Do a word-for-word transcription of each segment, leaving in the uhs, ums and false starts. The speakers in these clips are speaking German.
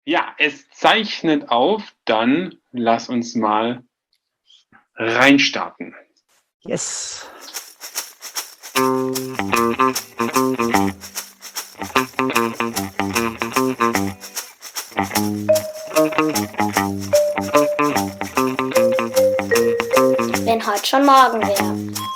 Ja, es zeichnet auf, dann lass uns mal reinstarten. Yes. Wenn heute schon morgen wäre.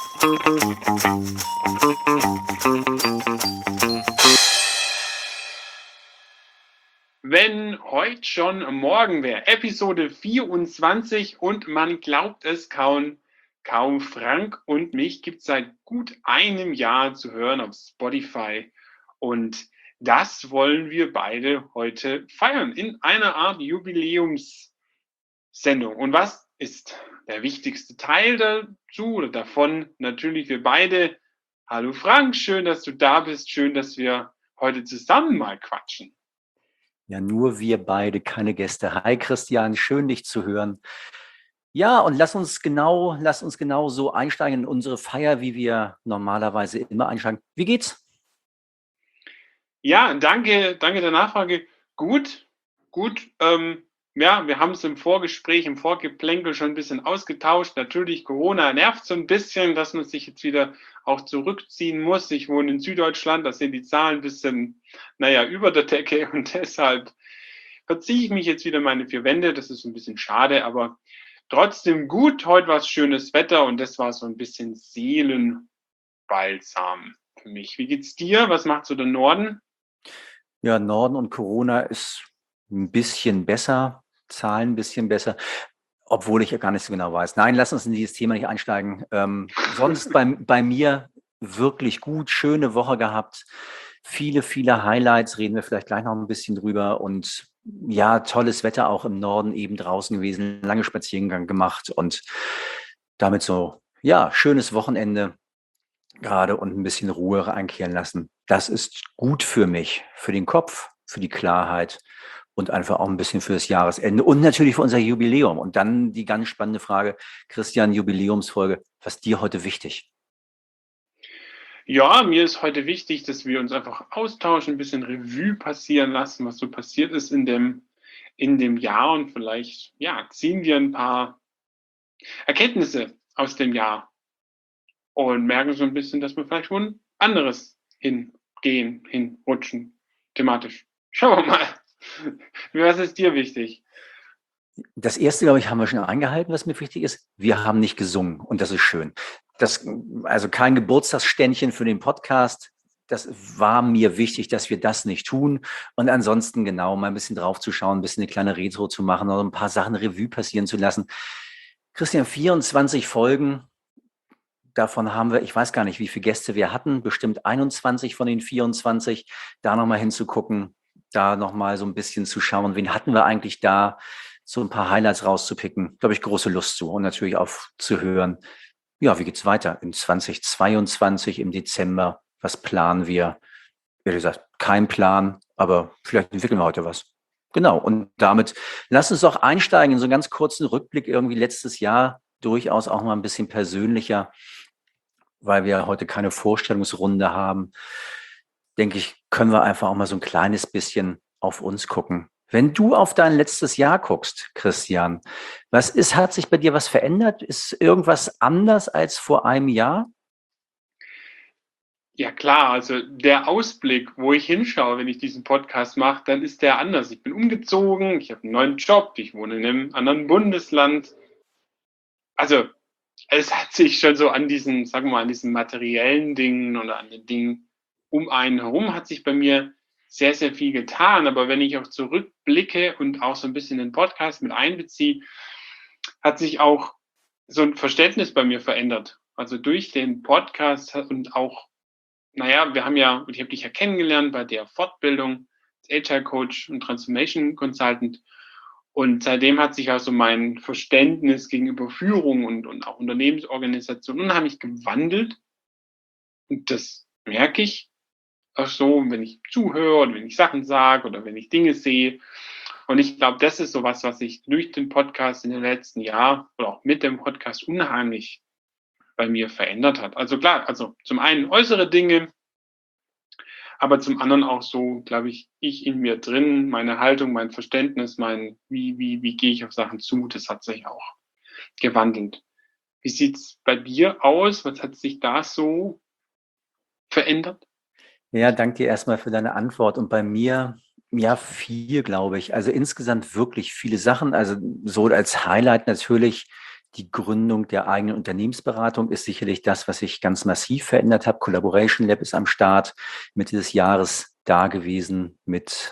Wenn heute schon morgen wäre, Episode vierundzwanzig und man glaubt es kaum, kaum Frank und mich gibt es seit gut einem Jahr zu hören auf Spotify und das wollen wir beide heute feiern in einer Art Jubiläumssendung. Und was ist der wichtigste Teil dazu oder davon? Natürlich wir beide. Hallo Frank, schön, dass du da bist, schön, dass wir heute zusammen mal quatschen. Ja, nur wir beide, keine Gäste. Hi Christian, schön dich zu hören. Ja, und lass uns genau, lass uns genau so einsteigen in unsere Feier, wie wir normalerweise immer einsteigen. Wie geht's? Ja, danke, danke der Nachfrage. Gut, gut. Ähm, ja, wir haben es im Vorgespräch, im Vorgeplänkel schon ein bisschen ausgetauscht. Natürlich, Corona nervt so ein bisschen, dass man sich jetzt wieder auch zurückziehen muss. Ich wohne in Süddeutschland, da sind die Zahlen ein bisschen, naja, über der Decke und deshalb verziehe ich mich jetzt wieder in meine vier Wände. Das ist ein bisschen schade, aber trotzdem gut. Heute war es schönes Wetter und das war so ein bisschen Seelenbalsam für mich. Wie geht's dir? Was macht so der Norden? Ja, Norden und Corona ist ein bisschen besser, Zahlen ein bisschen besser, obwohl ich ja gar nicht so genau weiß. Nein, lass uns in dieses Thema nicht einsteigen. Ähm, sonst bei, bei mir wirklich gut, schöne Woche gehabt. Viele, viele Highlights, reden wir vielleicht gleich noch ein bisschen drüber. Und ja, tolles Wetter auch im Norden eben draußen gewesen, lange Spaziergang gemacht und damit so, ja, schönes Wochenende gerade und ein bisschen Ruhe einkehren lassen. Das ist gut für mich, für den Kopf, für die Klarheit und einfach auch ein bisschen für das Jahresende und natürlich für unser Jubiläum. Und dann die ganz spannende Frage, Christian, Jubiläumsfolge, was ist dir heute wichtig? Ja, mir ist heute wichtig, dass wir uns einfach austauschen, ein bisschen Revue passieren lassen, was so passiert ist in dem, in dem Jahr und vielleicht, ja, ziehen wir ein paar Erkenntnisse aus dem Jahr und merken so ein bisschen, dass wir vielleicht schon anderes hingehen, hinrutschen, thematisch. Schauen wir mal. Was ist dir wichtig? Das erste, glaube ich, haben wir schon eingehalten, was mir wichtig ist. Wir haben nicht gesungen und das ist schön. Das, also kein Geburtstagsständchen für den Podcast. Das war mir wichtig, dass wir das nicht tun. Und ansonsten genau mal ein bisschen drauf zu schauen, ein bisschen eine kleine Retro zu machen oder ein paar Sachen Revue passieren zu lassen. Christian, vierundzwanzig Folgen. Davon haben wir, ich weiß gar nicht, wie viele Gäste wir hatten, bestimmt einundzwanzig von den vierundzwanzig. Da nochmal hinzugucken, da nochmal so ein bisschen zu schauen, wen hatten wir eigentlich da, so ein paar Highlights rauszupicken. Glaube ich, große Lust zu und natürlich auch zu hören, ja, wie geht's weiter in zweitausendzweiundzwanzig im Dezember? Was planen wir? Wie gesagt, kein Plan, aber vielleicht entwickeln wir heute was. Genau. Und damit lass uns doch einsteigen in so einen ganz kurzen Rückblick irgendwie letztes Jahr, durchaus auch mal ein bisschen persönlicher, weil wir heute keine Vorstellungsrunde haben, denke ich, können wir einfach auch mal so ein kleines bisschen auf uns gucken. Wenn du auf dein letztes Jahr guckst, Christian, was ist, hat sich bei dir was verändert? Ist irgendwas anders als vor einem Jahr? Ja klar, also der Ausblick, wo ich hinschaue, wenn ich diesen Podcast mache, dann ist der anders. Ich bin umgezogen, ich habe einen neuen Job, ich wohne in einem anderen Bundesland. Also es hat sich schon so an diesen, sagen wir mal, an diesen materiellen Dingen oder an den Dingen um einen herum hat sich bei mir sehr, sehr viel getan. Aber wenn ich auch zurückblicke und auch so ein bisschen den Podcast mit einbeziehe, hat sich auch so ein Verständnis bei mir verändert. Also durch den Podcast und auch, naja, wir haben ja, ich habe dich ja kennengelernt bei der Fortbildung als Agile Coach und Transformation Consultant. Und seitdem hat sich also mein Verständnis gegenüber Führung und, und auch Unternehmensorganisation unheimlich gewandelt. Und das merke ich auch so, wenn ich zuhöre oder wenn ich Sachen sage oder wenn ich Dinge sehe. Und ich glaube, das ist so was, was sich durch den Podcast in den letzten Jahren oder auch mit dem Podcast unheimlich bei mir verändert hat. Also klar, also zum einen äußere Dinge, aber zum anderen auch so, glaube ich, ich in mir drin, meine Haltung, mein Verständnis, mein, wie, wie, wie gehe ich auf Sachen zu, das hat sich auch gewandelt. Wie sieht's bei dir aus? Was hat sich da so verändert? Ja, danke dir erstmal für deine Antwort. Und bei mir, ja, viel, glaube ich. Also insgesamt wirklich viele Sachen. Also so als Highlight natürlich die Gründung der eigenen Unternehmensberatung ist sicherlich das, was sich ganz massiv verändert hat. Collaboration Lab ist am Start, Mitte des Jahres da gewesen mit,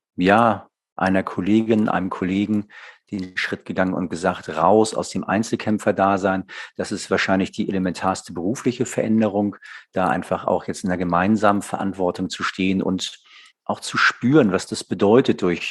ja, einer Kollegin, einem Kollegen, den Schritt gegangen und gesagt, raus aus dem Einzelkämpfer-Dasein. Das ist wahrscheinlich die elementarste berufliche Veränderung, da einfach auch jetzt in der gemeinsamen Verantwortung zu stehen und auch zu spüren, was das bedeutet, durch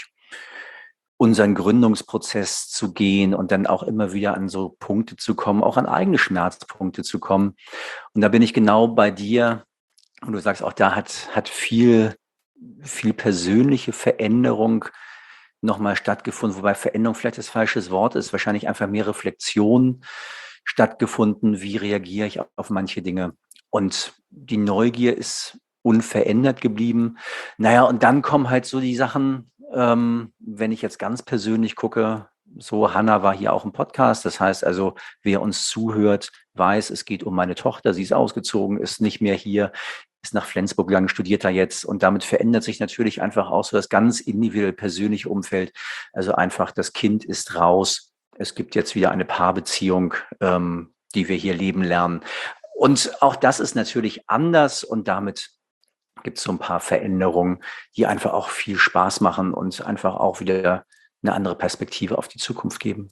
unseren Gründungsprozess zu gehen und dann auch immer wieder an so Punkte zu kommen, auch an eigene Schmerzpunkte zu kommen. Und da bin ich genau bei dir. Und du sagst auch, da hat, hat viel, viel persönliche Veränderung nochmal stattgefunden, wobei Veränderung vielleicht das falsche Wort ist, wahrscheinlich einfach mehr Reflexion stattgefunden, wie reagiere ich auf manche Dinge. Und die Neugier ist unverändert geblieben. Naja, und dann kommen halt so die Sachen, ähm, wenn ich jetzt ganz persönlich gucke, so Hanna war hier auch im Podcast. Das heißt also, wer uns zuhört, weiß, es geht um meine Tochter. Sie ist ausgezogen, ist nicht mehr hier, ist nach Flensburg gegangen, studiert da jetzt. Und damit verändert sich natürlich einfach auch so das ganz individuell persönliche Umfeld. Also einfach, das Kind ist raus. Es gibt jetzt wieder eine Paarbeziehung, ähm, die wir hier leben lernen. Und auch das ist natürlich anders und damit gibt es so ein paar Veränderungen, die einfach auch viel Spaß machen und einfach auch wieder eine andere Perspektive auf die Zukunft geben.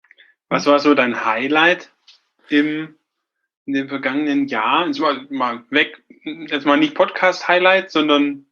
Was war so dein Highlight im, in dem vergangenen Jahr? Jetzt mal, mal weg, jetzt mal nicht Podcast-Highlight, sondern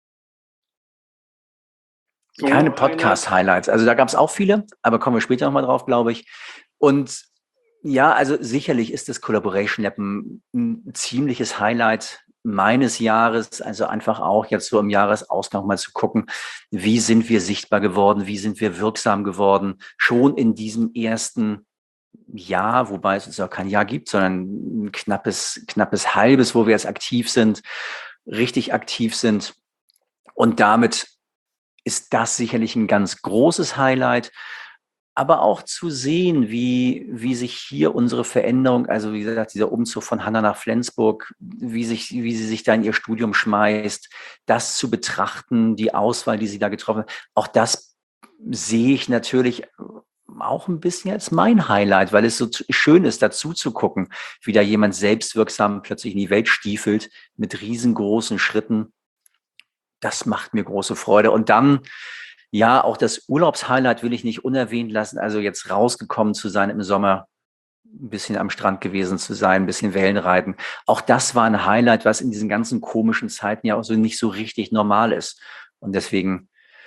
so keine Podcast-Highlights. Also da gab es auch viele, aber kommen wir später nochmal drauf, glaube ich. Und ja, also sicherlich ist das Collaboration Lab ein, ein ziemliches Highlight meines Jahres, also einfach auch jetzt so im Jahresausgang mal zu gucken, wie sind wir sichtbar geworden, wie sind wir wirksam geworden, schon in diesem ersten Jahr, wobei es jetzt auch kein Jahr gibt, sondern ein knappes, knappes halbes, wo wir jetzt aktiv sind, richtig aktiv sind. Und damit ist das sicherlich ein ganz großes Highlight. Aber auch zu sehen, wie, wie sich hier unsere Veränderung, also wie gesagt, dieser Umzug von Hanna nach Flensburg, wie, sich, wie sie sich da in ihr Studium schmeißt, das zu betrachten, die Auswahl, die sie da getroffen hat, auch das sehe ich natürlich auch ein bisschen als mein Highlight, weil es so schön ist, dazu zu gucken, wie da jemand selbstwirksam plötzlich in die Welt stiefelt mit riesengroßen Schritten. Das macht mir große Freude. Und dann, ja, auch das Urlaubshighlight will ich nicht unerwähnt lassen. Also jetzt rausgekommen zu sein im Sommer, ein bisschen am Strand gewesen zu sein, ein bisschen Wellen reiten. Auch das war ein Highlight, was in diesen ganzen komischen Zeiten ja auch so nicht so richtig normal ist. Und deswegen,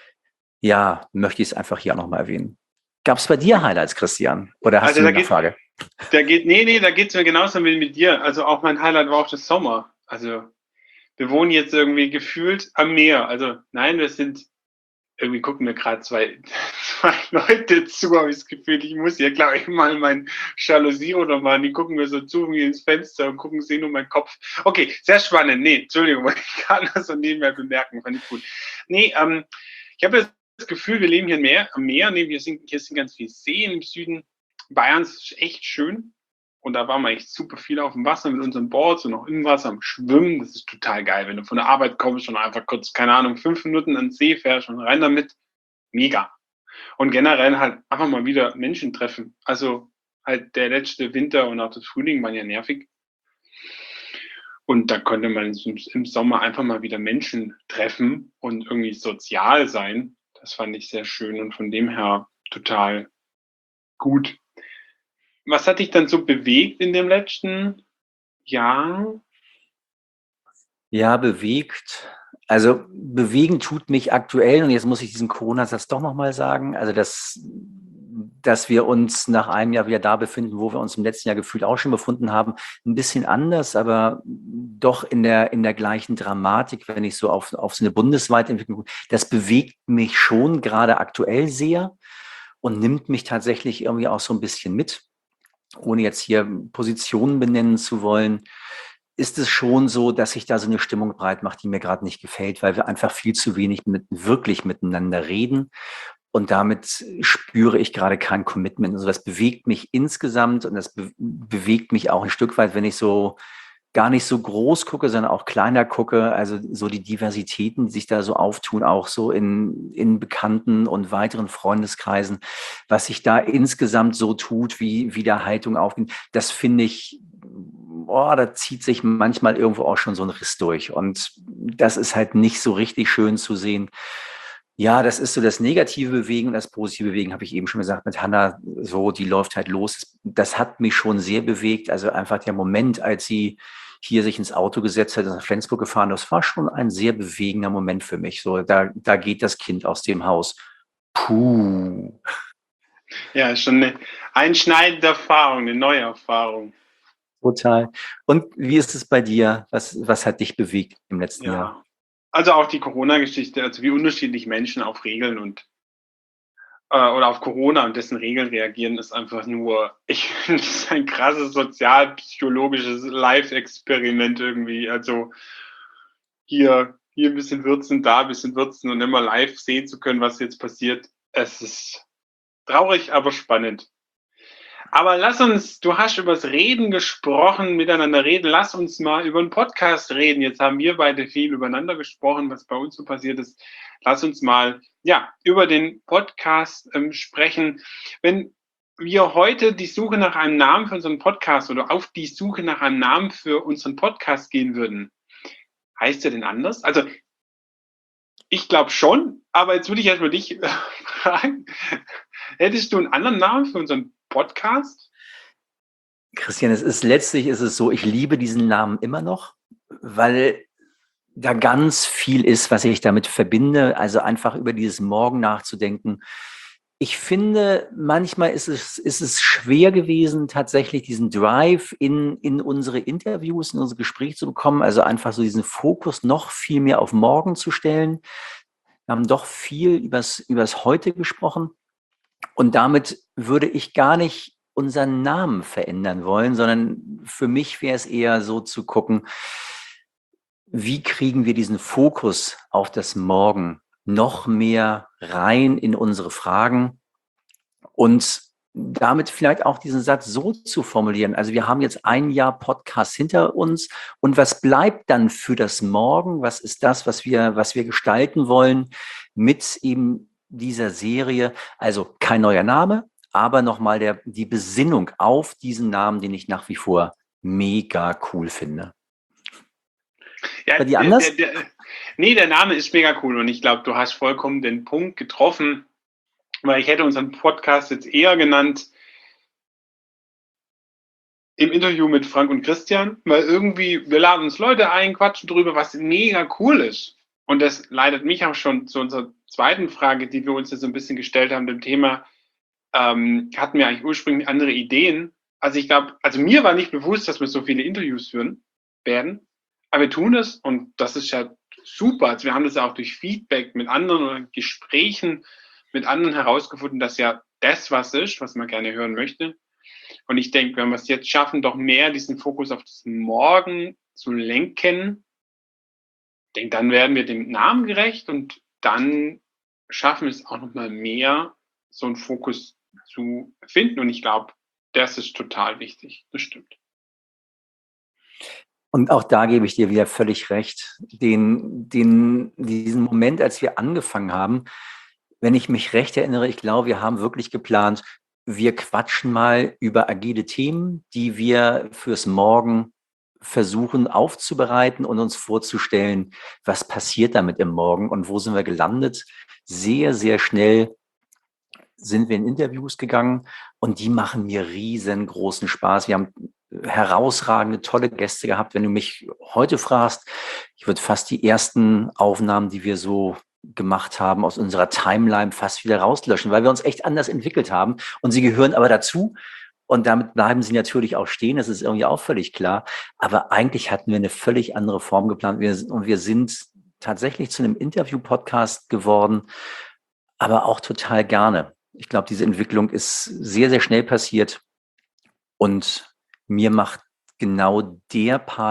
ja, möchte ich es einfach hier auch nochmal erwähnen. Gab es bei dir Highlights, Christian? Oder hast also du da eine geht, Frage? Da geht, nee, nee, da geht es mir genauso wie mit dir. Also auch mein Highlight war auch das Sommer. Also wir wohnen jetzt irgendwie gefühlt am Meer. Also nein, wir sind, irgendwie gucken mir gerade zwei, zwei Leute zu, habe ich das Gefühl, ich muss hier, glaube ich, mal mein Jalousie oder mal, die gucken mir so zu wie ins Fenster und gucken, sehen nur meinen Kopf. Okay, sehr spannend. Nee, Entschuldigung, wollte ich gerade noch so nebenher bemerken, fand ich gut. Nee, ähm, ich habe das Gefühl, wir leben hier am Meer. Am Meer. Nee, wir sind, hier sind ganz viele Seen im Süden Bayerns, ist echt schön. Und da waren wir echt super viel auf dem Wasser mit unseren Boards und auch im Wasser am Schwimmen. Das ist total geil, wenn du von der Arbeit kommst und einfach kurz, keine Ahnung, fünf Minuten ans See fährst und rein damit. Mega. Und generell halt einfach mal wieder Menschen treffen. Also halt der letzte Winter und auch das Frühling waren ja nervig. Und da konnte man im Sommer einfach mal wieder Menschen treffen und irgendwie sozial sein. Das fand ich sehr schön und von dem her total gut. Was hat dich dann so bewegt in dem letzten Jahr? Ja, bewegt. Also bewegen tut mich aktuell, und jetzt muss ich diesen Corona-Satz doch nochmal sagen, also dass, dass wir uns nach einem Jahr wieder da befinden, wo wir uns im letzten Jahr gefühlt auch schon befunden haben, ein bisschen anders, aber doch in der, in der gleichen Dramatik, wenn ich so auf, auf so eine bundesweite Entwicklung, das bewegt mich schon gerade aktuell sehr und nimmt mich tatsächlich irgendwie auch so ein bisschen mit, ohne jetzt hier Positionen benennen zu wollen. ist es schon so, dass sich da so eine Stimmung breit macht, die mir gerade nicht gefällt, weil wir einfach viel zu wenig mit, wirklich miteinander reden. Und damit spüre ich gerade kein Commitment. Also das bewegt mich insgesamt und das be- bewegt mich auch ein Stück weit, wenn ich so gar nicht so groß gucke, sondern auch kleiner gucke. Also so die Diversitäten, die sich da so auftun, auch so in, in Bekannten und weiteren Freundeskreisen, was sich da insgesamt so tut, wie, wie der Haltung aufgeht, das finde ich, boah, da zieht sich manchmal irgendwo auch schon so ein Riss durch. Und das ist halt nicht so richtig schön zu sehen. Ja, das ist so das negative Bewegen und das positive Bewegen, habe ich eben schon gesagt, mit Hannah, so, die läuft halt los. Das hat mich schon sehr bewegt. Also einfach der Moment, als sie hier sich ins Auto gesetzt hat, nach Flensburg gefahren, das war schon ein sehr bewegender Moment für mich. So, da, da geht das Kind aus dem Haus. Puh. Ja, schon eine einschneidende Erfahrung, eine neue Erfahrung. Total. Und wie ist es bei dir? Was, was hat dich bewegt im letzten Ja. Jahr? Also auch die Corona-Geschichte, also wie unterschiedlich Menschen auf Regeln und äh, oder auf Corona und dessen Regeln reagieren, ist einfach nur, ich finde es ein krasses sozialpsychologisches Live-Experiment irgendwie. Also hier, hier ein bisschen würzen, da ein bisschen würzen und immer live sehen zu können, was jetzt passiert. Es ist traurig, aber spannend. Aber lass uns, du hast über das Reden gesprochen, miteinander reden, lass uns mal über einen Podcast reden. Jetzt haben wir beide viel übereinander gesprochen, was bei uns so passiert ist. Lass uns mal, ja, über den Podcast ähm, sprechen. Wenn wir heute die Suche nach einem Namen für unseren Podcast oder auf die Suche nach einem Namen für unseren Podcast gehen würden, heißt der denn anders? Also, ich glaube schon, aber jetzt würde ich erstmal dich äh, fragen, hättest du einen anderen Namen für unseren Podcast? Christian, es ist letztlich ist es so, ich liebe diesen Namen immer noch, weil da ganz viel ist, was ich damit verbinde. Also einfach über dieses Morgen nachzudenken. Ich finde, manchmal ist es, ist es schwer gewesen, tatsächlich diesen Drive in, in unsere Interviews, in unsere Gespräche zu bekommen. Also einfach so diesen Fokus noch viel mehr auf morgen zu stellen. Wir haben doch viel übers, übers Heute gesprochen. Und damit würde ich gar nicht unseren Namen verändern wollen, sondern für mich wäre es eher so zu gucken, wie kriegen wir diesen Fokus auf das Morgen noch mehr rein in unsere Fragen und damit vielleicht auch diesen Satz so zu formulieren. Also wir haben jetzt ein Jahr Podcast hinter uns und was bleibt dann für das Morgen? Was ist das, was wir, was wir gestalten wollen mit eben dieser Serie? Also kein neuer Name, aber nochmal der, die Besinnung auf diesen Namen, den ich nach wie vor mega cool finde. Ja, Bei dir der, anders? der, der, nee, der Name ist mega cool und ich glaube, du hast vollkommen den Punkt getroffen, weil ich hätte unseren Podcast jetzt eher genannt im Interview mit Frank und Christian, weil irgendwie, wir laden uns Leute ein, quatschen drüber, was mega cool ist. Und das leitet mich auch schon zu unserer zweiten Frage, die wir uns jetzt so ein bisschen gestellt haben, dem Thema, ähm, hatten wir eigentlich ursprünglich andere Ideen. Also ich glaube, also mir war nicht bewusst, dass wir so viele Interviews führen werden, aber wir tun es und das ist ja super. Also wir haben das ja auch durch Feedback mit anderen oder Gesprächen mit anderen herausgefunden, dass ja das was ist, was man gerne hören möchte. Und ich denke, wenn wir es jetzt schaffen, doch mehr diesen Fokus auf das Morgen zu lenken, denke, dann werden wir dem Namen gerecht und dann schaffen wir es auch nochmal mehr, so einen Fokus zu finden. Und ich glaube, das ist total wichtig. Das stimmt. Und auch da gebe ich dir wieder völlig recht. Den, den, diesen Moment, als wir angefangen haben, wenn ich mich recht erinnere, ich glaube, wir haben wirklich geplant, wir quatschen mal über agile Themen, die wir fürs Morgen versuchen aufzubereiten und uns vorzustellen, was passiert damit im Morgen und wo sind wir gelandet. Sehr, sehr schnell sind wir in Interviews gegangen und die machen mir riesengroßen Spaß. Wir haben herausragende, tolle Gäste gehabt. Wenn du mich heute fragst, ich würde fast die ersten Aufnahmen, die wir so gemacht haben, aus unserer Timeline fast wieder rauslöschen, weil wir uns echt anders entwickelt haben und sie gehören aber dazu und damit bleiben sie natürlich auch stehen, das ist irgendwie auch völlig klar, aber eigentlich hatten wir eine völlig andere Form geplant wir, und wir sind tatsächlich zu einem Interview-Podcast geworden, aber auch total gerne. Ich glaube, diese Entwicklung ist sehr, sehr schnell passiert und mir macht genau der Part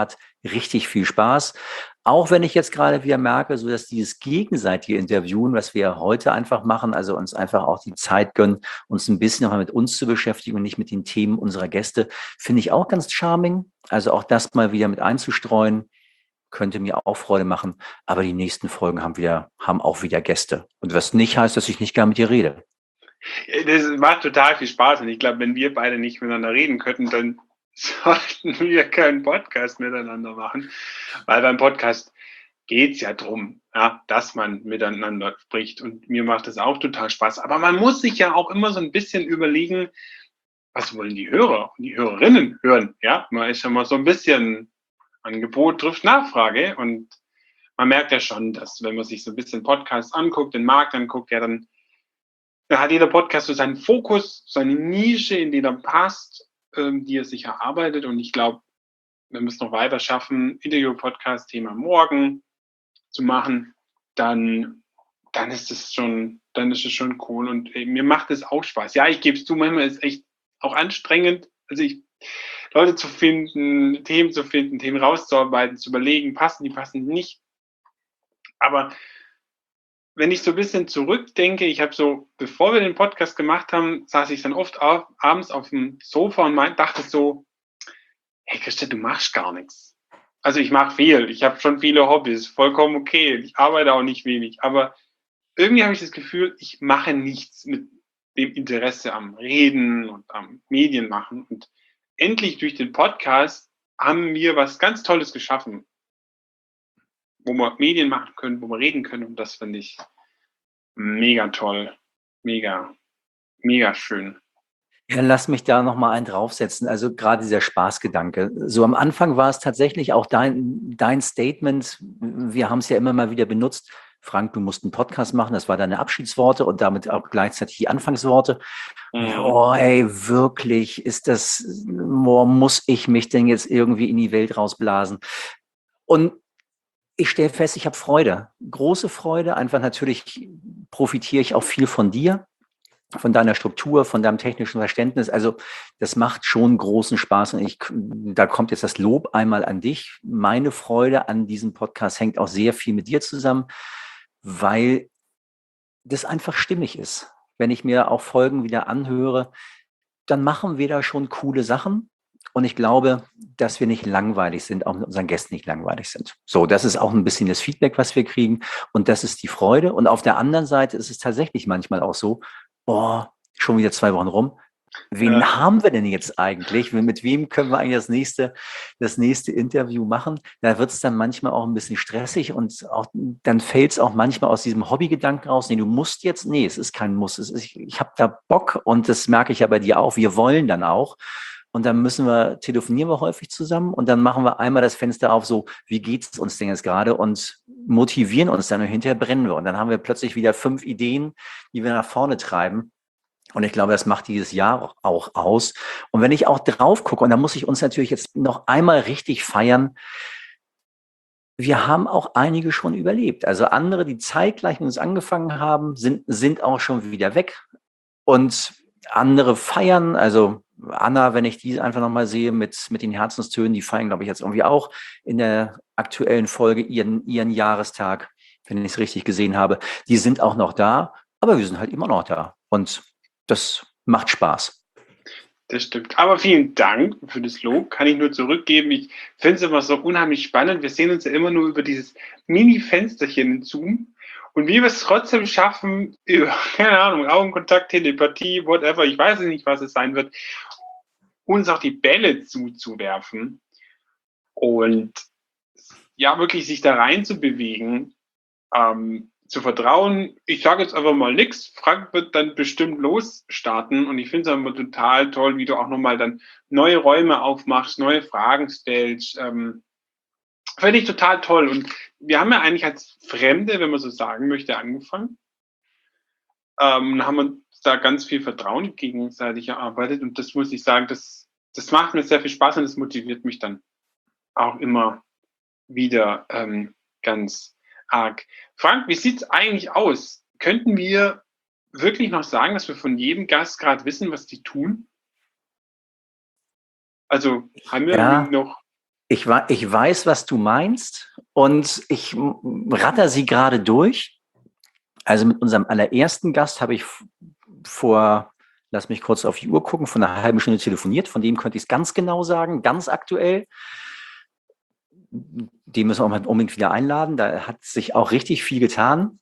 richtig viel Spaß. Auch wenn ich jetzt gerade wieder merke, so dass dieses gegenseitige Interviewen, was wir heute einfach machen, also uns einfach auch die Zeit gönnen, uns ein bisschen nochmal mit uns zu beschäftigen und nicht mit den Themen unserer Gäste, finde ich auch ganz charming. Also auch das mal wieder mit einzustreuen, könnte mir auch Freude machen. Aber die nächsten Folgen haben wieder, haben auch wieder Gäste. Und was nicht heißt, dass ich nicht gar mit dir rede. Das macht total viel Spaß und ich glaube, wenn wir beide nicht miteinander reden könnten, dann sollten wir keinen Podcast miteinander machen, weil beim Podcast geht's ja drum, ja, dass man miteinander spricht und mir macht das auch total Spaß. Aber man muss sich ja auch immer so ein bisschen überlegen, was wollen die Hörer und die Hörerinnen hören, ja? Man ist ja mal so ein bisschen Angebot trifft Nachfrage und man merkt ja schon, dass wenn man sich so ein bisschen Podcasts anguckt, den Markt anguckt, ja, dann da hat jeder Podcast so seinen Fokus, seine Nische, in die er passt, ähm, die er sich erarbeitet. Und ich glaube, wenn wir es noch weiter schaffen, Interview-Podcast-Thema morgen zu machen, dann, dann ist es schon, dann ist es schon cool. Und äh, mir macht es auch Spaß. Ja, ich gebe es zu, manchmal ist es echt auch anstrengend. Also ich, Leute zu finden, Themen zu finden, Themen rauszuarbeiten, zu überlegen, passen die, passen die nicht. Aber wenn ich so ein bisschen zurückdenke, ich habe so, bevor wir den Podcast gemacht haben, saß ich dann oft auf, abends auf dem Sofa und mein, dachte so, hey Christian, du machst gar nichts. Also ich mache viel, ich habe schon viele Hobbys, vollkommen okay, ich arbeite auch nicht wenig, aber irgendwie habe ich das Gefühl, ich mache nichts mit dem Interesse am Reden und am Medien machen. Und endlich durch den Podcast haben wir was ganz Tolles geschaffen, wo wir Medien machen können, wo wir reden können. Und das finde ich mega toll, mega, mega schön. Ja, lass mich da nochmal einen draufsetzen. Also gerade dieser Spaßgedanke. So am Anfang war es tatsächlich auch dein, dein Statement. Wir haben es ja immer mal wieder benutzt. Frank, du musst einen Podcast machen. Das war deine Abschiedsworte und damit auch gleichzeitig die Anfangsworte. Mhm. Oh, ey, wirklich, ist das, oh, muss ich mich denn jetzt irgendwie in die Welt rausblasen? Und ich stelle fest, ich habe Freude, große Freude. Einfach natürlich profitiere ich auch viel von dir, von deiner Struktur, von deinem technischen Verständnis. Also das macht schon großen Spaß und ich, da kommt jetzt das Lob einmal an dich. Meine Freude an diesem Podcast hängt auch sehr viel mit dir zusammen, weil das einfach stimmig ist. Wenn ich mir auch Folgen wieder anhöre, dann machen wir da schon coole Sachen. Und ich glaube, dass wir nicht langweilig sind, auch mit unseren Gästen nicht langweilig sind. So, das ist auch ein bisschen das Feedback, was wir kriegen. Und das ist die Freude. Und auf der anderen Seite ist es tatsächlich manchmal auch so, boah, schon wieder zwei Wochen rum. Wen Ja. haben wir denn jetzt eigentlich? Mit wem können wir eigentlich das nächste, das nächste Interview machen? Da wird es dann manchmal auch ein bisschen stressig und auch, dann fällt es auch manchmal aus diesem Hobbygedanken raus. Nee, du musst jetzt, nee, es ist kein Muss. Es ist, ich ich habe da Bock und das merke ich ja bei dir auch. Wir wollen dann auch. Und dann müssen wir, telefonieren wir häufig zusammen und dann machen wir einmal das Fenster auf, so, wie geht's uns denn jetzt gerade und motivieren uns dann und hinterher brennen wir. Und dann haben wir plötzlich wieder fünf Ideen, die wir nach vorne treiben. Und ich glaube, das macht dieses Jahr auch aus. Und wenn ich auch drauf gucke, und da muss ich uns natürlich jetzt noch einmal richtig feiern, wir haben auch einige schon überlebt. Also andere, die zeitgleich mit uns angefangen haben, sind, sind auch schon wieder weg. Und andere feiern, also Anna, wenn ich die einfach nochmal sehe mit, mit den Herzenstönen, die feiern, glaube ich, jetzt irgendwie auch in der aktuellen Folge ihren, ihren Jahrestag, wenn ich es richtig gesehen habe. Die sind auch noch da, aber wir sind halt immer noch da. Und das macht Spaß. Das stimmt. Aber vielen Dank für das Lob. Kann ich nur zurückgeben. Ich finde es immer so unheimlich spannend. Wir sehen uns ja immer nur über dieses Mini-Fensterchen in Zoom. Und wie wir es trotzdem schaffen, über, keine Ahnung, Augenkontakt, Telepathie, whatever, ich weiß nicht, was es sein wird, uns auch die Bälle zuzuwerfen und ja, wirklich sich da rein zu bewegen, ähm, zu vertrauen. Ich sage jetzt einfach mal nichts. Frank wird dann bestimmt losstarten und ich finde es immer total toll, wie du auch nochmal dann neue Räume aufmachst, neue Fragen stellst. Ähm, finde ich total toll. Und wir haben ja eigentlich als Fremde, wenn man so sagen möchte, angefangen. Ähm, haben wir da ganz viel Vertrauen gegenseitig erarbeitet und das muss ich sagen, das, das macht mir sehr viel Spaß und das motiviert mich dann auch immer wieder ähm, ganz arg. Frank, wie sieht's eigentlich aus? Könnten wir wirklich noch sagen, dass wir von jedem Gast gerade wissen, was die tun? Also haben wir Ja. irgendwie noch Ich, ich weiß, was du meinst und ich ratter sie gerade durch. Also mit unserem allerersten Gast habe ich vor, lass mich kurz auf die Uhr gucken, vor einer halben Stunde telefoniert. Von dem könnte ich es ganz genau sagen, ganz aktuell. Den müssen wir auch mal unbedingt wieder einladen. Da hat sich auch richtig viel getan.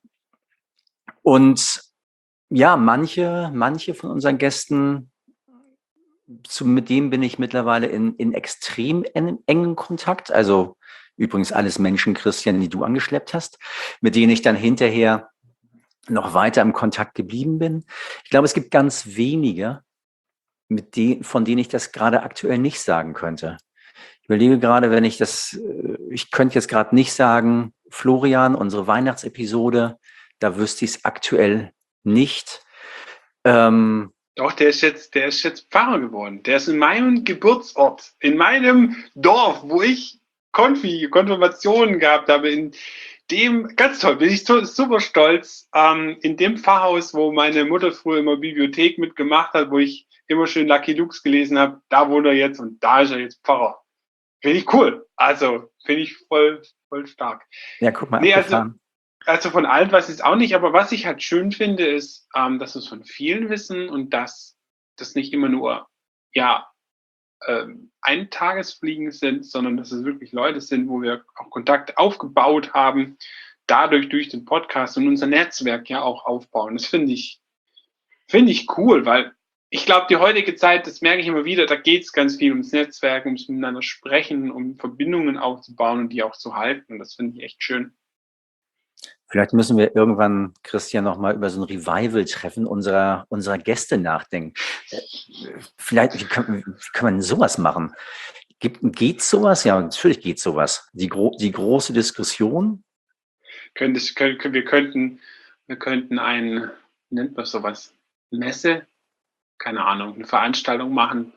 Und ja, manche, manche von unseren Gästen, zu, mit denen bin ich mittlerweile in, in extrem en, engen Kontakt. Also übrigens alles Menschen, Christian, die du angeschleppt hast, mit denen ich dann hinterher noch weiter im Kontakt geblieben bin. Ich glaube, es gibt ganz wenige, mit denen, von denen ich das gerade aktuell nicht sagen könnte. Ich überlege gerade, wenn ich das, ich könnte jetzt gerade nicht sagen, Florian, unsere Weihnachtsepisode, da wüsste ich es aktuell nicht. Ähm, Doch, der ist jetzt, der ist jetzt Pfarrer geworden. Der ist in meinem Geburtsort, in meinem Dorf, wo ich Konfi, Konfirmationen gehabt habe, in dem, ganz toll, bin ich so, super stolz, ähm, in dem Pfarrhaus, wo meine Mutter früher immer Bibliothek mitgemacht hat, wo ich immer schön Lucky Lux gelesen habe, da wohnt er jetzt und da ist er jetzt Pfarrer. Finde ich cool. Also, finde ich voll, voll stark. Ja, guck mal, nee, also, also von allen weiß ich es auch nicht, aber was ich halt schön finde, ist, ähm, dass wir es von vielen wissen und dass das nicht immer nur, ja, ähm, Eintagesfliegen sind, sondern dass es wirklich Leute sind, wo wir auch Kontakt aufgebaut haben, dadurch durch den Podcast und unser Netzwerk ja auch aufbauen. Das finde ich, finde ich cool, weil ich glaube, die heutige Zeit, das merke ich immer wieder, da geht es ganz viel ums Netzwerk, ums Miteinander sprechen, um Verbindungen aufzubauen und die auch zu halten. Das finde ich echt schön. Vielleicht müssen wir irgendwann, Christian, nochmal über so ein Revival-Treffen unserer, unserer Gäste nachdenken. Vielleicht, wie können, wie können wir denn sowas machen? Gibt, geht sowas? Ja, natürlich geht sowas. Die, gro die große Diskussion? Könnte, wir könnten, wir könnten ein, wie nennt man sowas? Messe? Keine Ahnung, eine Veranstaltung machen.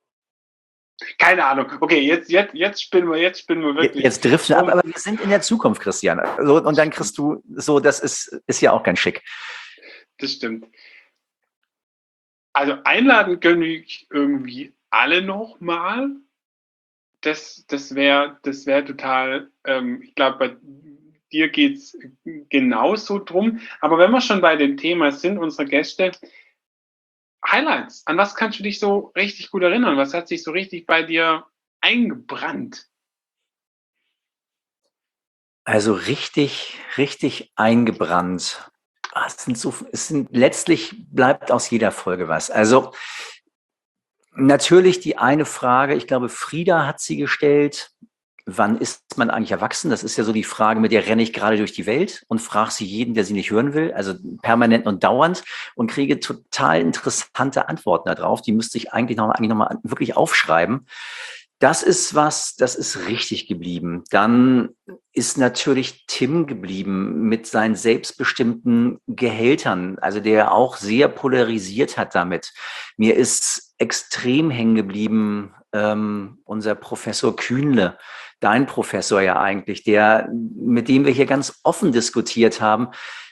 Keine Ahnung. Okay, jetzt, jetzt, jetzt spinnen wir, jetzt spinnen wir wirklich. Jetzt driften wir ab, aber wir sind in der Zukunft, Christian. So, und dann kriegst du so, das ist, ist ja auch ganz schick. Das stimmt. Also einladen können wir irgendwie alle nochmal. Das, das wäre, das wäre total, ähm, ich glaube, bei dir geht es genauso drum. Aber wenn wir schon bei dem Thema sind, unsere Gäste, Highlights, an was kannst du dich so richtig gut erinnern? Was hat sich so richtig bei dir eingebrannt? Also richtig, richtig eingebrannt. Es sind so, es sind, letztlich bleibt aus jeder Folge was. Also natürlich die eine Frage, ich glaube, Frieda hat sie gestellt. Wann ist man eigentlich erwachsen? Das ist ja so die Frage, mit der renne ich gerade durch die Welt und frage sie jeden, der sie nicht hören will, also permanent und dauernd, und kriege total interessante Antworten darauf. Die müsste ich eigentlich noch, eigentlich noch mal wirklich aufschreiben. Das ist was, das ist richtig geblieben. Dann ist natürlich Tim geblieben mit seinen selbstbestimmten Gehältern, also der auch sehr polarisiert hat damit. Mir ist extrem hängen geblieben ähm, unser Professor Kühnle, dein Professor ja eigentlich, der, mit dem wir hier ganz offen diskutiert haben,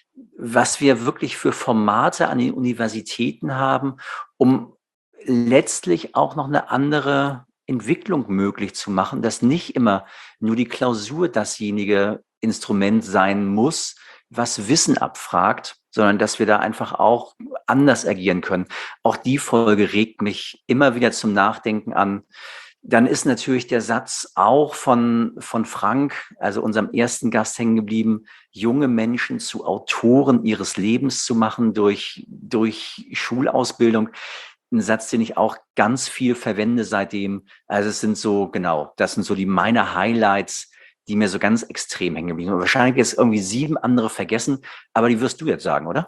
was wir wirklich für Formate an den Universitäten haben, um letztlich auch noch eine andere Entwicklung möglich zu machen, dass nicht immer nur die Klausur dasjenige Instrument sein muss, was Wissen abfragt, sondern dass wir da einfach auch anders agieren können. Auch die Folge regt mich immer wieder zum Nachdenken an. Dann ist natürlich der Satz auch von, von Frank, also unserem ersten Gast, hängen geblieben, junge Menschen zu Autoren ihres Lebens zu machen durch, durch Schulausbildung. Ein Satz, den ich auch ganz viel verwende seitdem. Also es sind so, genau, das sind so die meine Highlights, die mir so ganz extrem hängen geblieben sind. Wahrscheinlich jetzt irgendwie sieben andere vergessen, aber die wirst du jetzt sagen, oder?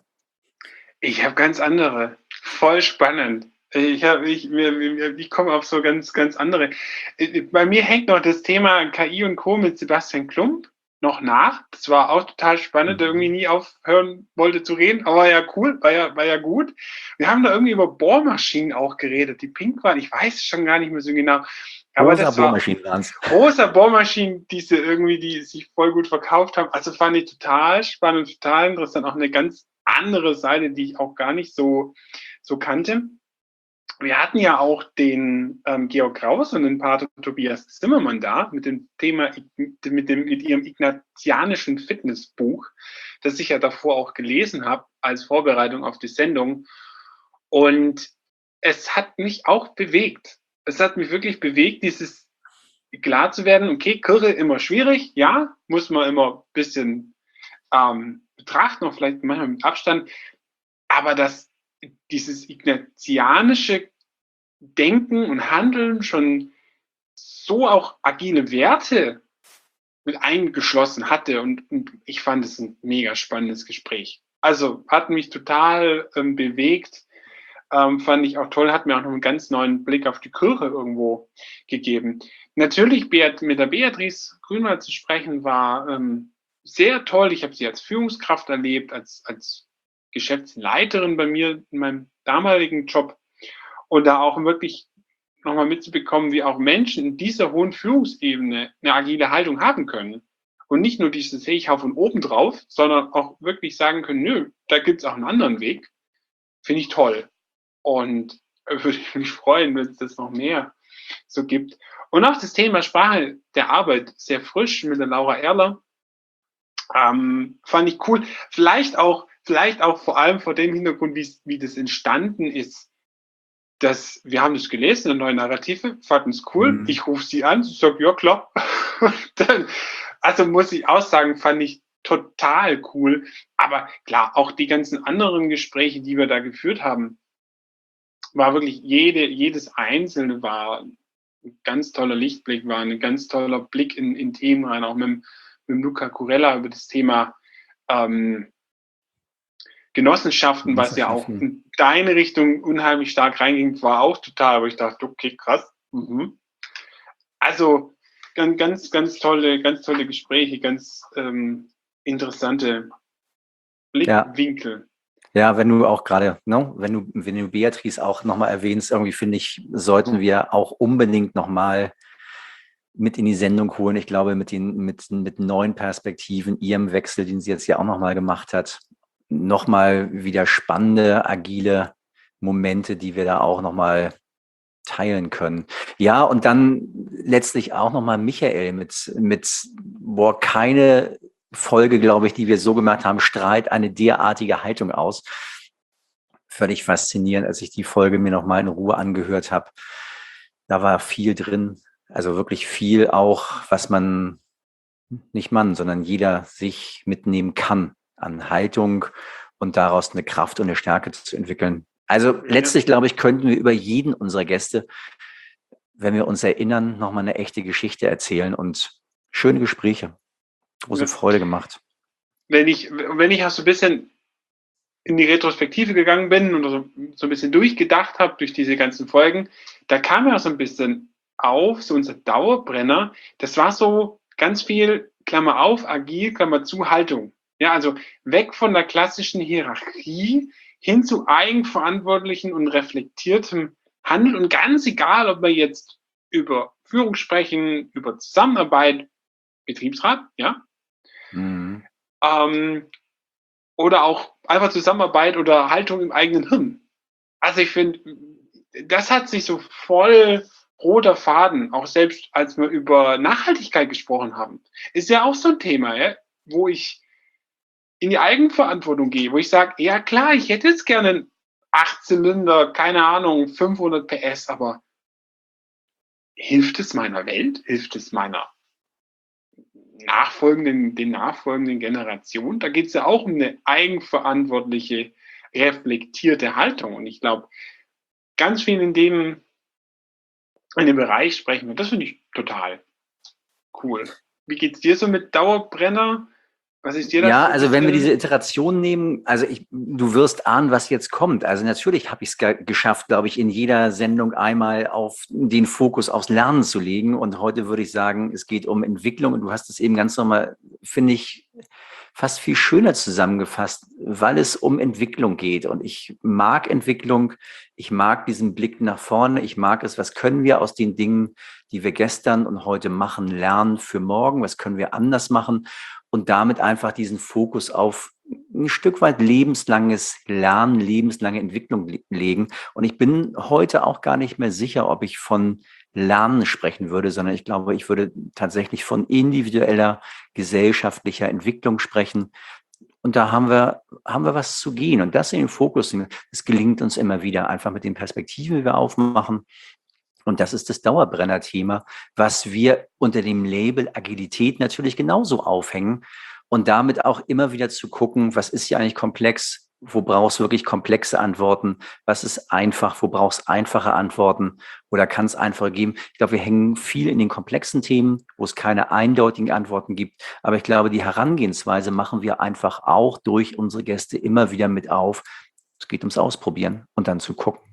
Ich habe ganz andere. Voll spannend. Ich, hab, ich, ich komme auf so ganz, ganz andere. Bei mir hängt noch das Thema K I und Co. mit Sebastian Klump noch nach. Das war auch total spannend, der irgendwie nie aufhören wollte zu reden, aber war ja cool, war ja, war ja gut. Wir haben da irgendwie über Bohrmaschinen auch geredet, die pink waren. Ich weiß schon gar nicht mehr so genau. Aber rosa das Bohrmaschinen waren es. Rosa Bohrmaschinen, die sie irgendwie, die sich voll gut verkauft haben. Also fand ich total spannend, total interessant. Auch eine ganz andere Seite, die ich auch gar nicht so, so kannte. wir hatten ja auch den ähm, Georg Kraus und den Pater Tobias Zimmermann da mit dem Thema, mit, dem, mit ihrem ignatianischen Fitnessbuch, das ich ja davor auch gelesen habe als Vorbereitung auf die Sendung. Und es hat mich auch bewegt. Es hat mich wirklich bewegt, dieses klar zu werden, okay, Kirche immer schwierig, ja, muss man immer ein bisschen ähm, betrachten, auch vielleicht manchmal mit Abstand, aber dass dieses ignatianische Denken und Handeln schon so auch agile Werte mit eingeschlossen hatte und, und ich fand es ein mega spannendes Gespräch. Also hat mich total ähm, bewegt, ähm, fand ich auch toll, hat mir auch noch einen ganz neuen Blick auf die Kirche irgendwo gegeben. Natürlich Beat, mit der Beatrice Grünwald zu sprechen war ähm, sehr toll. Ich habe sie als Führungskraft erlebt, als, als Geschäftsleiterin bei mir in meinem damaligen Job und da auch wirklich nochmal mitzubekommen, wie auch Menschen in dieser hohen Führungsebene eine agile Haltung haben können. Und nicht nur dieses, hey, ich hau von oben drauf, sondern auch wirklich sagen können, nö, da gibt's auch einen anderen Weg. Finde ich toll. Und würde ich mich freuen, wenn es das noch mehr so gibt. Und auch das Thema Sprache der Arbeit, sehr frisch mit der Laura Erler, ähm, fand ich cool. Vielleicht auch, vielleicht auch vor allem vor dem Hintergrund, wie, wie das entstanden ist. Das, wir haben das gelesen, eine neue Narrative, fanden es cool. Mhm. Ich rufe sie an, sie sagt, ja klar. Dann, also muss ich auch sagen, fand ich total cool. Aber klar, auch die ganzen anderen Gespräche, die wir da geführt haben, war wirklich jede, jedes einzelne war ein ganz toller Lichtblick, war ein ganz toller Blick in, in Themen rein, auch mit, mit dem Luca Kurella über das Thema ähm, Genossenschaften, was ja auch in deine Richtung unheimlich stark reinging, war auch total, aber ich dachte, okay, krass. Mhm. Also ganz, ganz, ganz tolle, ganz tolle Gespräche, ganz ähm, interessante Blickwinkel. Ja. ja, wenn du auch gerade, ne, wenn du, wenn du Beatrice auch nochmal erwähnst, irgendwie finde ich, sollten wir auch unbedingt nochmal mit in die Sendung holen. Ich glaube, mit den, mit, mit neuen Perspektiven, ihrem Wechsel, den sie jetzt ja auch nochmal gemacht hat, nochmal wieder spannende, agile Momente, die wir da auch nochmal teilen können. Ja, und dann letztlich auch nochmal Michael mit, mit, boah, keine Folge, glaube ich, die wir so gemacht haben, strahlt eine derartige Haltung aus. Völlig faszinierend, als ich die Folge mir nochmal in Ruhe angehört habe. Da war viel drin, also wirklich viel auch, was man, nicht man, sondern jeder sich mitnehmen kann an Haltung und daraus eine Kraft und eine Stärke zu entwickeln. Also letztlich, glaube ich, könnten wir über jeden unserer Gäste, wenn wir uns erinnern, nochmal eine echte Geschichte erzählen und schöne Gespräche. Große ja. Freude gemacht. Wenn ich, wenn ich auch so ein bisschen in die Retrospektive gegangen bin und so, so ein bisschen durchgedacht habe durch diese ganzen Folgen, da kam ja so ein bisschen auf, so unser Dauerbrenner, das war so ganz viel, Klammer auf, agil, Klammer zu, Haltung. Ja, also weg von der klassischen Hierarchie hin zu eigenverantwortlichen und reflektiertem Handeln und ganz egal, ob wir jetzt über Führung sprechen, über Zusammenarbeit, Betriebsrat, ja, mhm. ähm, oder auch einfach Zusammenarbeit oder Haltung im eigenen Hirn. Also ich finde, das hat sich so voll roter Faden, auch selbst als wir über Nachhaltigkeit gesprochen haben, ist ja auch so ein Thema, ja, wo ich in die Eigenverantwortung gehe, wo ich sage, ja klar, ich hätte jetzt gerne einen Acht-Zylinder, keine Ahnung, fünfhundert P S, aber hilft es meiner Welt? Hilft es meiner nachfolgenden, den nachfolgenden Generationen? Da geht es ja auch um eine eigenverantwortliche, reflektierte Haltung. Und ich glaube, ganz viel in dem, in dem Bereich sprechen wir. Das finde ich total cool. Wie geht's dir so mit Dauerbrenner? Was ist dir das? Ja, also wenn wir diese Iteration nehmen, also ich, du wirst ahnen, was jetzt kommt. Also natürlich habe ich es ge- geschafft, glaube ich, in jeder Sendung einmal auf den Fokus aufs Lernen zu legen. Und heute würde ich sagen, es geht um Entwicklung. Und du hast es eben ganz nochmal, finde ich, fast viel schöner zusammengefasst, weil es um Entwicklung geht. Und ich mag Entwicklung. Ich mag diesen Blick nach vorne. Ich mag es, was können wir aus den Dingen, die wir gestern und heute machen, lernen für morgen? Was können wir anders machen? Und damit einfach diesen Fokus auf ein Stück weit lebenslanges Lernen, lebenslange Entwicklung le- legen. Und ich bin heute auch gar nicht mehr sicher, ob ich von Lernen sprechen würde, sondern ich glaube, ich würde tatsächlich von individueller gesellschaftlicher Entwicklung sprechen. Und da haben wir, haben wir was zu gehen. Und das in den Fokus, das gelingt uns immer wieder einfach mit den Perspektiven, die wir aufmachen. Und das ist das Dauerbrenner-Thema, was wir unter dem Label Agilität natürlich genauso aufhängen und damit auch immer wieder zu gucken, was ist hier eigentlich komplex, wo brauchst du wirklich komplexe Antworten, was ist einfach, wo brauchst du einfache Antworten oder kann es einfache geben. Ich glaube, wir hängen viel in den komplexen Themen, wo es keine eindeutigen Antworten gibt, aber ich glaube, die Herangehensweise machen wir einfach auch durch unsere Gäste immer wieder mit auf. Es geht ums Ausprobieren und dann zu gucken.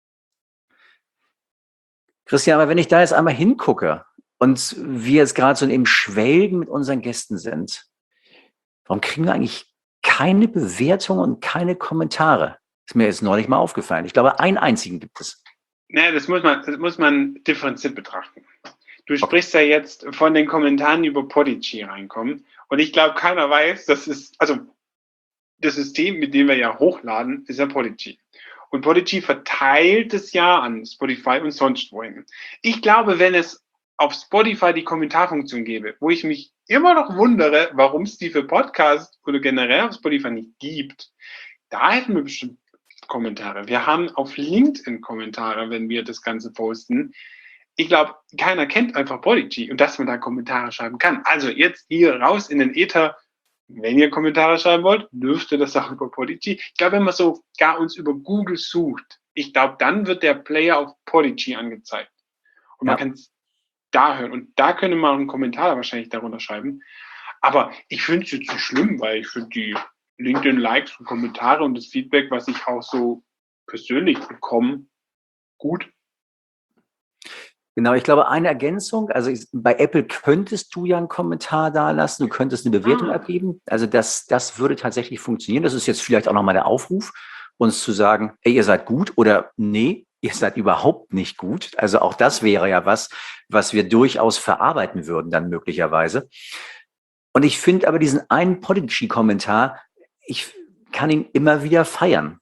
Christian, aber wenn ich da jetzt einmal hingucke und wir jetzt gerade so im Schwelgen mit unseren Gästen sind, warum kriegen wir eigentlich keine Bewertungen und keine Kommentare? Ist mir jetzt neulich mal aufgefallen. Ich glaube, einen einzigen gibt es. Naja, das muss man, das muss man differenziert betrachten. Du sprichst ja jetzt von den Kommentaren, die über Podigy reinkommen. Und ich glaube, keiner weiß, das ist, also das System, mit dem wir ja hochladen, ist ja Podigy. Und Podigy verteilt es ja an Spotify und sonst wohin. Ich glaube, wenn es auf Spotify die Kommentarfunktion gäbe, wo ich mich immer noch wundere, warum es die für Podcast oder generell auf Spotify nicht gibt, da hätten wir bestimmt Kommentare. Wir haben auf LinkedIn Kommentare, wenn wir das Ganze posten. Ich glaube, keiner kennt einfach Podigy und dass man da Kommentare schreiben kann. Also jetzt hier raus in den Äther. Wenn ihr Kommentare schreiben wollt, dürft ihr das auch über Podigy. Ich glaube, wenn man so gar uns über Google sucht, ich glaube, dann wird der Player auf Podigy angezeigt. Und man Ja. kann es da hören. Und da könnte man auch einen Kommentar wahrscheinlich darunter schreiben. Aber ich finde es jetzt nicht schlimm, weil ich finde die LinkedIn-Likes und Kommentare und das Feedback, was ich auch so persönlich bekomme, gut. Genau, ich glaube, eine Ergänzung, also ich, bei Apple könntest du ja einen Kommentar da lassen, du könntest eine Bewertung Ah. abgeben. Also das, das würde tatsächlich funktionieren. Das ist jetzt vielleicht auch nochmal der Aufruf, uns zu sagen, ey, ihr seid gut oder nee, ihr seid überhaupt nicht gut. Also auch das wäre ja was, was wir durchaus verarbeiten würden dann möglicherweise. Und ich finde aber diesen einen Podigy-Kommentar, ich kann ihn immer wieder feiern.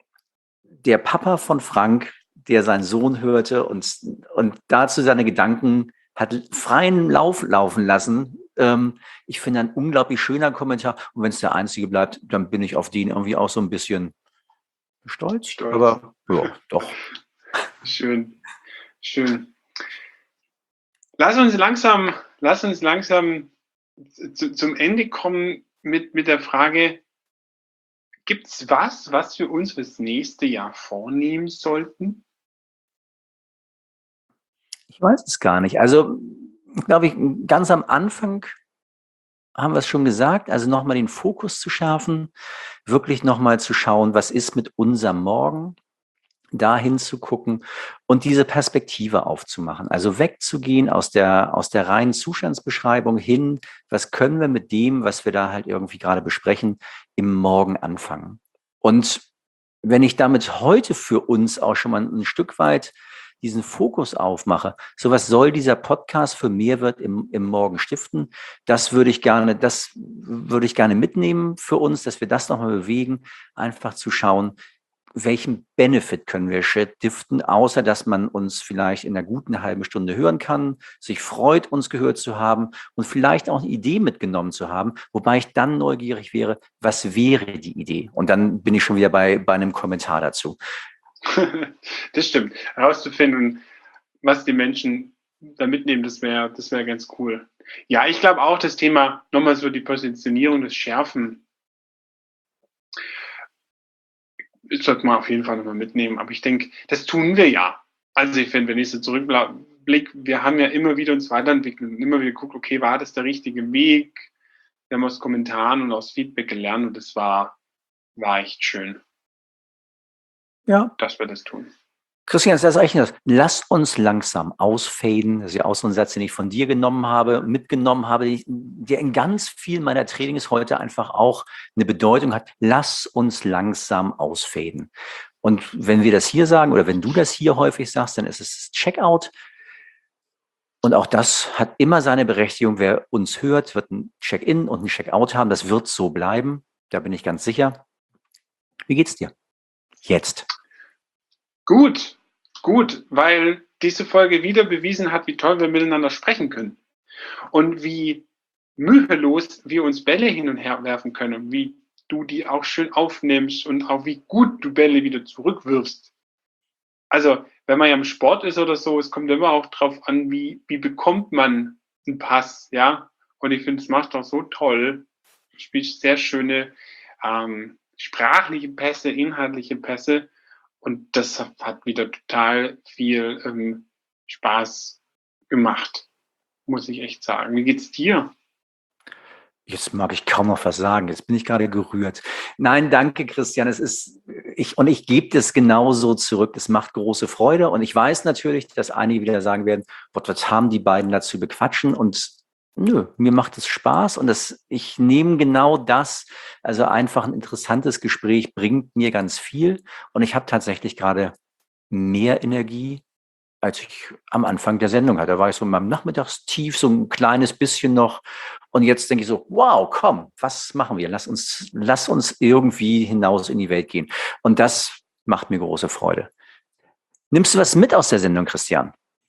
Der Papa von Frank, der seinen Sohn hörte und, und dazu seine Gedanken hat freien Lauf laufen lassen. Ähm, ich finde ein unglaublich schöner Kommentar. Und wenn es der einzige bleibt, dann bin ich auf den irgendwie auch so ein bisschen stolz. Stolz. Aber ja, doch. Schön, schön. Lass uns langsam, lass uns langsam zu, zum Ende kommen mit, mit der Frage, gibt es was, was wir uns fürs nächste Jahr vornehmen sollten? Ich weiß es gar nicht. Also, glaube ich, ganz am Anfang haben wir es schon gesagt, also nochmal den Fokus zu schärfen, wirklich nochmal zu schauen, was ist mit unserem Morgen, dahin zu gucken und diese Perspektive aufzumachen. Also wegzugehen aus der, aus der reinen Zustandsbeschreibung hin, was können wir mit dem, was wir da halt irgendwie gerade besprechen, im Morgen anfangen. Und wenn ich damit heute für uns auch schon mal ein Stück weit diesen Fokus aufmache, so was soll dieser Podcast für Mehrwert im, im Morgen stiften, das würde ich gerne, das würde ich gerne mitnehmen für uns, dass wir das nochmal bewegen, einfach zu schauen, welchen Benefit können wir stiften, außer dass man uns vielleicht in einer guten halben Stunde hören kann, sich freut, uns gehört zu haben und vielleicht auch eine Idee mitgenommen zu haben, wobei ich dann neugierig wäre, was wäre die Idee? Und dann bin ich schon wieder bei, bei einem Kommentar dazu. Das stimmt. Herauszufinden, was die Menschen da mitnehmen, das wäre das wäre ganz cool. Ja, ich glaube auch, das Thema, nochmal so die Positionierung, das Schärfen, das sollte man auf jeden Fall nochmal mitnehmen. Aber ich denke, das tun wir ja. Also ich finde, wenn ich so zurückblicke, wir haben ja immer wieder uns weiterentwickelt und immer wieder geguckt, okay, war das der richtige Weg? Wir haben aus Kommentaren und aus Feedback gelernt und das war, war echt schön. Ja, dass wir das tun. Christian, das ist eigentlich das. Lass uns langsam ausfaden. Das ist ja auch so ein Satz, den ich von dir genommen habe, mitgenommen habe, der in ganz vielen meiner Trainings heute einfach auch eine Bedeutung hat. Lass uns langsam ausfaden. Und wenn wir das hier sagen oder wenn du das hier häufig sagst, dann ist es Checkout. Und auch das hat immer seine Berechtigung. Wer uns hört, wird ein Check-in und ein Check-out haben. Das wird so bleiben. Da bin ich ganz sicher. Wie geht's dir? Jetzt. Gut, gut, weil diese Folge wieder bewiesen hat, wie toll wir miteinander sprechen können und wie mühelos wir uns Bälle hin und her werfen können, wie du die auch schön aufnimmst und auch wie gut du Bälle wieder zurückwirfst. Also, wenn man ja im Sport ist oder so, es kommt immer auch drauf an, wie, wie bekommt man einen Pass, ja? Und ich finde, es macht auch so toll. Du spielst sehr schöne ähm, sprachliche Pässe, inhaltliche Pässe. Und das hat wieder total viel ähm, Spaß gemacht, muss ich echt sagen. Wie geht's dir? Jetzt mag ich kaum noch was sagen. Jetzt bin ich gerade gerührt. Nein, danke, Christian. Es ist, ich, und ich gebe das genauso zurück. Es macht große Freude. Und ich weiß natürlich, dass einige wieder sagen werden, Gott, was haben die beiden dazu bequatschen? Und nö, mir macht es Spaß. Und das, ich nehme genau das. Also einfach ein interessantes Gespräch bringt mir ganz viel. Und ich habe tatsächlich gerade mehr Energie, als ich am Anfang der Sendung hatte. Da war ich so in meinem Nachmittagstief, so ein kleines bisschen noch. Und jetzt denke ich so, wow, komm, was machen wir? Lass uns, lass uns irgendwie hinaus in die Welt gehen. Und das macht mir große Freude. Nimmst du was mit aus der Sendung, Christian?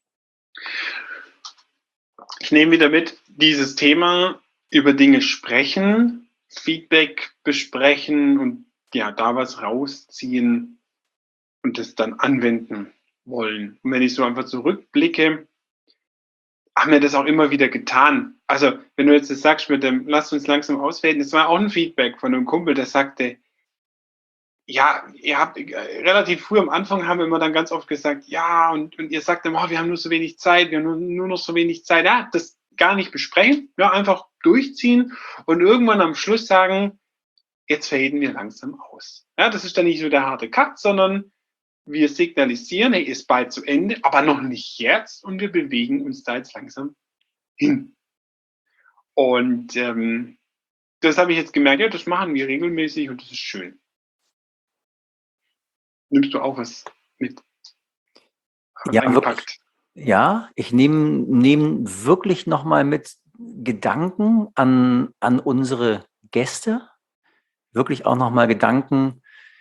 Ich nehme wieder mit dieses Thema, über Dinge sprechen, Feedback besprechen und ja, da was rausziehen und das dann anwenden wollen. Und wenn ich so einfach zurückblicke, haben wir das auch immer wieder getan. Also, wenn du jetzt das sagst mit dem, lasst uns langsam ausreden, das war auch ein Feedback von einem Kumpel, der sagte, ja, ihr habt äh, relativ früh am Anfang haben wir immer dann ganz oft gesagt, ja, und, und ihr sagt immer, oh, wir haben nur so wenig Zeit, wir haben nur, nur noch so wenig Zeit. Ja, das gar nicht besprechen, ja, einfach durchziehen und irgendwann am Schluss sagen, jetzt faden wir langsam aus. Ja, das ist dann nicht so der harte Cut, sondern wir signalisieren, er ist bald zu Ende, aber noch nicht jetzt und wir bewegen uns da jetzt langsam hin. Und ähm, das habe ich jetzt gemerkt, ja, das machen wir regelmäßig und das ist schön. Nimmst du auch was mit? Ja, wirklich. Ja, ich nehme nehm wirklich nochmal mit Gedanken an, an unsere Gäste, wirklich auch nochmal Gedanken,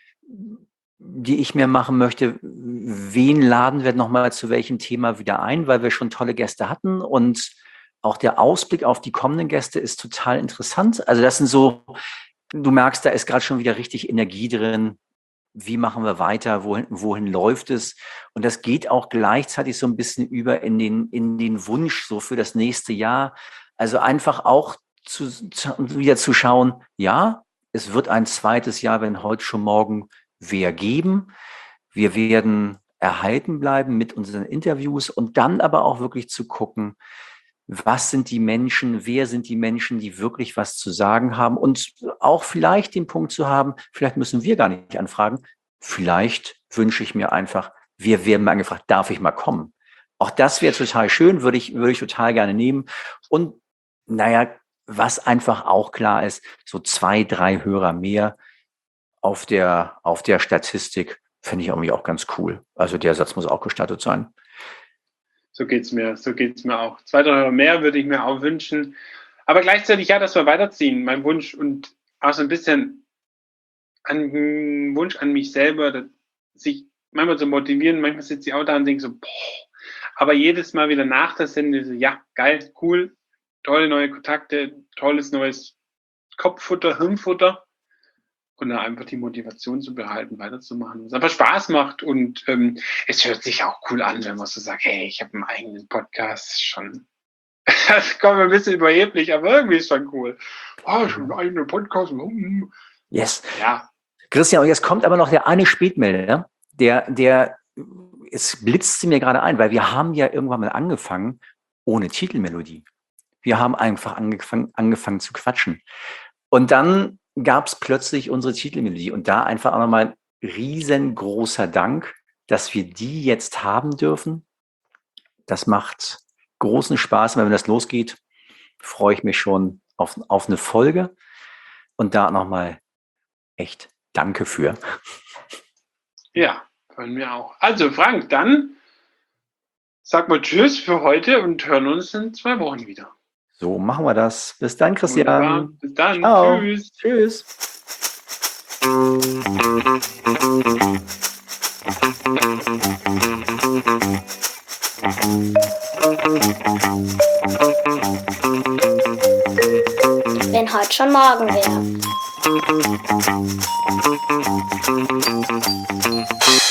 die ich mir machen möchte, wen laden wir nochmal zu welchem Thema wieder ein, weil wir schon tolle Gäste hatten und auch der Ausblick auf die kommenden Gäste ist total interessant. Also das sind so, du merkst, da ist gerade schon wieder richtig Energie drin. Wie machen wir weiter? Wohin, wohin läuft es? Und das geht auch gleichzeitig so ein bisschen über in den, in den Wunsch so für das nächste Jahr. Also einfach auch zu, zu, wieder zu schauen, ja, es wird ein zweites Jahr, wenn heute schon morgen wer geben. Wir werden erhalten bleiben mit unseren Interviews und dann aber auch wirklich zu gucken, was sind die Menschen, wer sind die Menschen, die wirklich was zu sagen haben und auch vielleicht den Punkt zu haben, vielleicht müssen wir gar nicht anfragen, vielleicht wünsche ich mir einfach, wir werden mal angefragt, darf ich mal kommen? Auch das wäre total schön, würde ich, würde ich total gerne nehmen. Und naja, was einfach auch klar ist, so zwei, drei Hörer mehr auf der, auf der Statistik finde ich irgendwie auch ganz cool. Also der Satz muss auch gestattet sein. So geht's mir, so geht's mir auch. Zwei, drei Hörer mehr würde ich mir auch wünschen. Aber gleichzeitig ja, dass wir weiterziehen, mein Wunsch und auch so ein bisschen ein Wunsch an mich selber, sich manchmal zu motivieren. Manchmal sitze ich auch da und denke so, boah, aber jedes Mal wieder nach der Sendung so, ja, geil, cool, tolle neue Kontakte, tolles neues Kopffutter, Hirnfutter. Und dann einfach die Motivation zu behalten, weiterzumachen, was einfach Spaß macht. Und ähm, es hört sich auch cool an, wenn man so sagt, hey, ich habe einen eigenen Podcast schon. Das kommt mir ein bisschen überheblich, aber irgendwie ist schon cool. Oh, schon einen eigenen Podcast. Yes. Ja. Christian, und jetzt kommt aber noch der eine Spätmelder, der, der, es blitzt mir gerade ein, weil wir haben ja irgendwann mal angefangen ohne Titelmelodie. Wir haben einfach angefangen, angefangen zu quatschen. Und dann gab es plötzlich unsere Titelmelodie und da einfach auch nochmal riesengroßer Dank, dass wir die jetzt haben dürfen. Das macht großen Spaß, wenn das losgeht, freue ich mich schon auf, auf eine Folge und da nochmal echt Danke für. Ja, von mir auch. Also Frank, dann sag mal Tschüss für heute und hören uns in zwei Wochen wieder. So machen wir das. Bis dann, Christian. Wunderbar. Bis dann. Ciao. Tschüss. Tschüss. Wenn heute schon morgen wäre.